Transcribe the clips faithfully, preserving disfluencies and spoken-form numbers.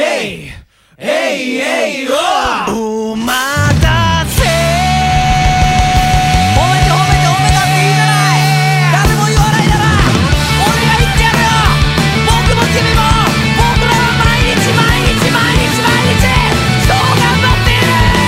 えいえいえいおお待たせ褒めて褒めて褒めたっていいじゃない。誰も言わないなら俺が言ってやるよ。僕も君も僕らは毎日毎日毎日毎日そう頑張って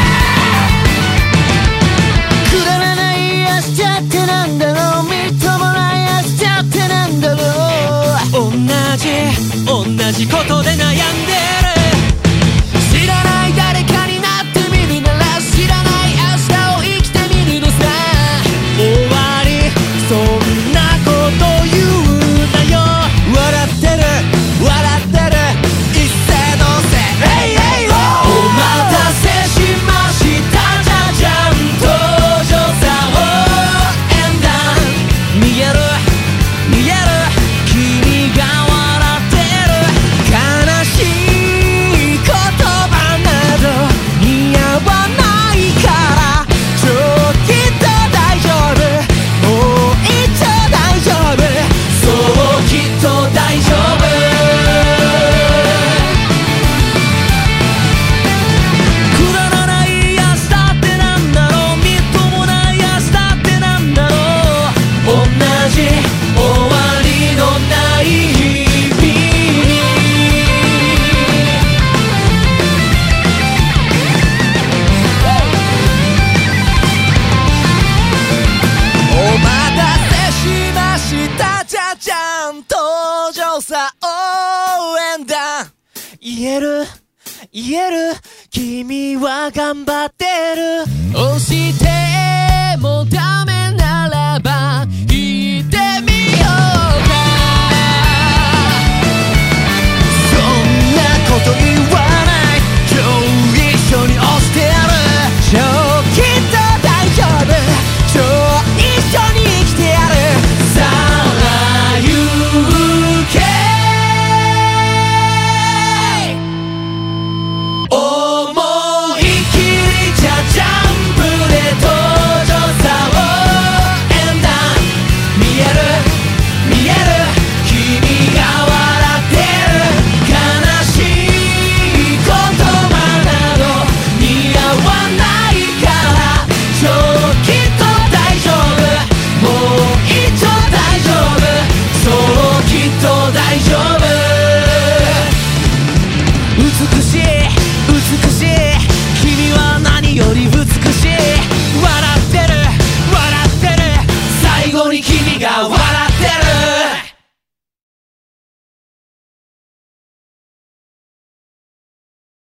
いる。くだらない明日ってなんだろう、みっともない明日ってなんだろう。 同じ同じことで悩んでる。 知らない誰かになってみるなら知らない明日を生きてみるのさ。 終わりそんなこと言うなよ。笑ってる笑ってる一斉のせい。えいえいおお待たせしましたじゃじゃん登場さ。応援団見える見える君が笑ってる。悲しい言葉など似合わないからちょっと大丈夫。もう一度大丈夫。 そうきっと大丈夫。くだらない明日ってなんだろう、みっともない明日ってなんだろう。同じ終わりのない日々にお待たせしましたじゃじゃん登場さ。応援団言える言える君は頑張ってる。 押して